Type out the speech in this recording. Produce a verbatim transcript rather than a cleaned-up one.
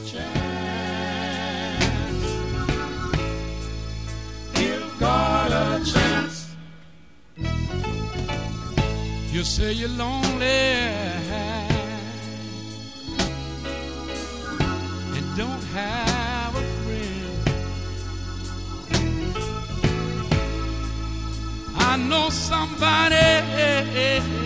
chance. Give God a chance. You say you're lonely and don't have a friend. I know somebody